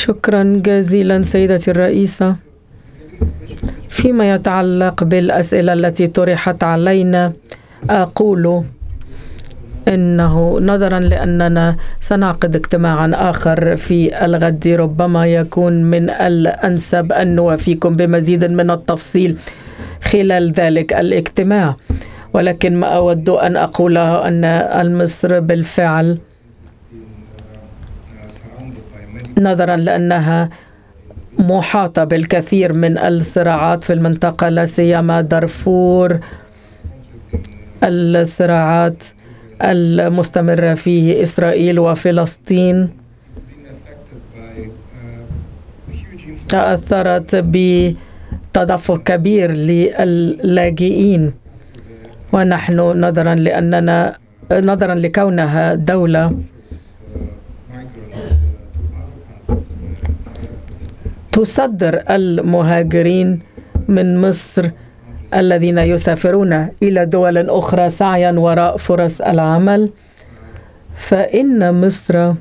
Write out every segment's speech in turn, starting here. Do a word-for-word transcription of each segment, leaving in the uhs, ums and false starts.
شكرا جزيلا سيدتي الرئيسة. فيما يتعلق بالأسئلة التي طرحت علينا، أقول إنه نظرا لأننا سنعقد اجتماعا آخر في الغد، ربما يكون من الأنسب أن نوافيكم بمزيد من التفصيل خلال ذلك الاجتماع. ولكن ما أود أن أقوله أن مصر بالفعل، نظرا لأنها محاطة بالكثير من الصراعات في المنطقة، لا سيما دارفور، الصراعات المستمرة في إسرائيل وفلسطين، تأثرت بتدفق كبير للاجئين. ونحن نظرا لأننا نظرا لكونها دولة تصدر المهاجرين من مصر الذين يسافرون إلى دول أخرى سعيا وراء فرص العمل، فإن مصر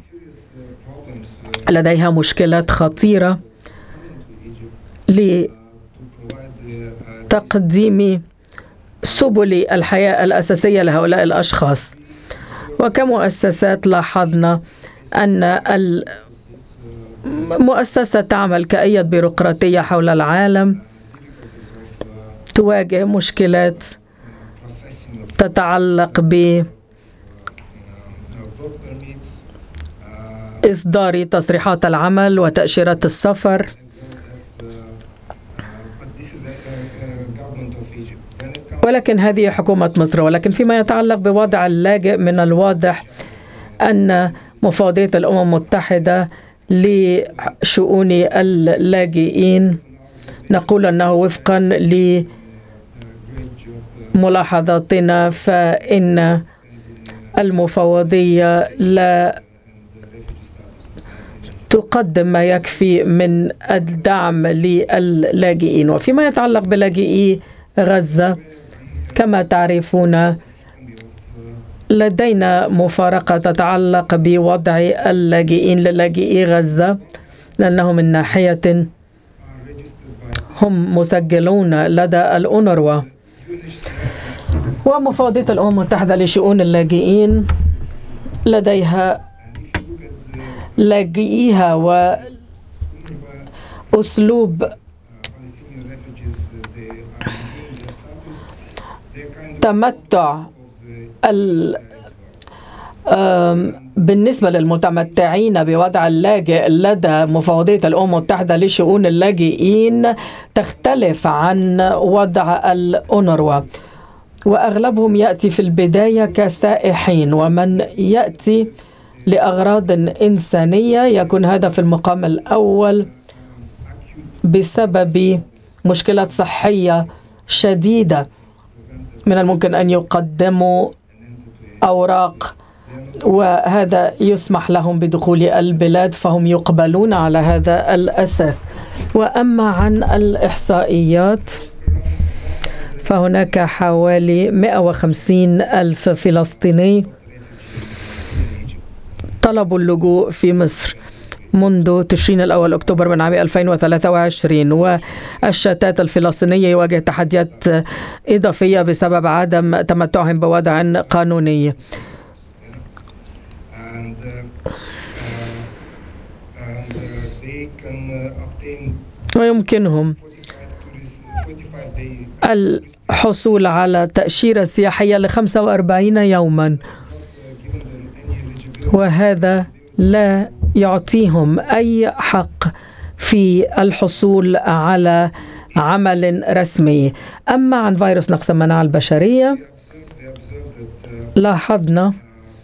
لديها مشكلات خطيرة لتقديم سبل الحياة الأساسية لهؤلاء الأشخاص. وكمؤسسات لاحظنا أن المؤسسة تعمل كأي بيروقراطية حول العالم، تواجه مشكلات تتعلق بإصدار تصريحات العمل وتأشيرات السفر. ولكن هذه حكومة مصر. ولكن فيما يتعلق بوضع اللاجئ، من الواضح أن مفوضية الأمم المتحدة لشؤون اللاجئين نقول أنه وفقا لملاحظاتنا فإن المفوضية لا تقدم ما يكفي من الدعم للاجئين. وفيما يتعلق بلاجئي غزة، كما تعرفون لدينا مفارقة تتعلق بوضع اللاجئين للاجئي غزة، لأنهم من ناحية هم مسجلون لدى الأونروا، ومفوضية الأمم المتحدة لشؤون اللاجئين لديها لاجئيها وأسلوب تمتع بالنسبة للمتمتعين بوضع اللاجئ لدى مفوضية الأمم المتحدة لشؤون اللاجئين تختلف عن وضع الأونروا، وأغلبهم يأتي في البداية كسائحين، ومن يأتي لأغراض إنسانية يكون هذا في المقام الأول بسبب مشكلات صحية شديدة. من الممكن أن يقدموا أوراق وهذا يسمح لهم بدخول البلاد، فهم يقبلون على هذا الأساس. وأما عن الإحصائيات، فهناك حوالي مئة وخمسين ألف فلسطيني طلبوا اللجوء في مصر منذ تشرين الأول أكتوبر من عام ألفين وثلاثة وعشرين، والشتات الفلسطينية يواجه تحديات إضافية بسبب عدم تمتعهم بوضع قانوني. ويمكنهم الحصول على تأشيرة سياحية لخمسة وأربعين يوما، وهذا لا يعطيهم أي حق في الحصول على عمل رسمي. أما عن فيروس نقص المناعة البشرية، لاحظنا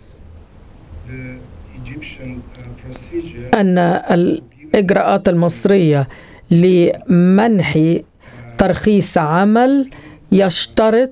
أن الإجراءات المصرية لمنح ترخيص عمل يشترط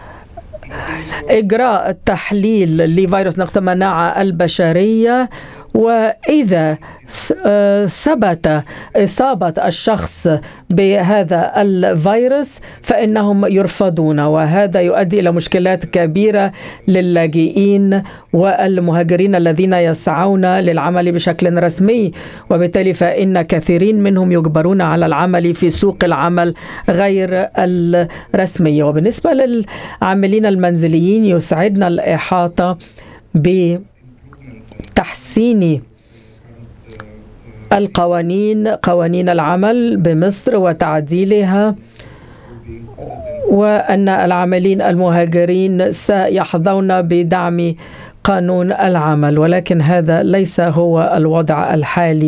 إجراء التحليل لفيروس نقص المناعة البشرية وإذا ثبت إصابة الشخص بهذا الفيروس فإنهم يرفضون، وهذا يؤدي إلى مشكلات كبيرة للاجئين والمهاجرين الذين يسعون للعمل بشكل رسمي، وبالتالي فإن كثيرين منهم يجبرون على العمل في سوق العمل غير الرسمية. وبالنسبة للعاملين المنزليين يسعدنا الإحاطة بتحسين القوانين قوانين العمل بمصر وتعديلها، وأن العاملين المهاجرين سيحظون بدعم قانون العمل، ولكن هذا ليس هو الوضع الحالي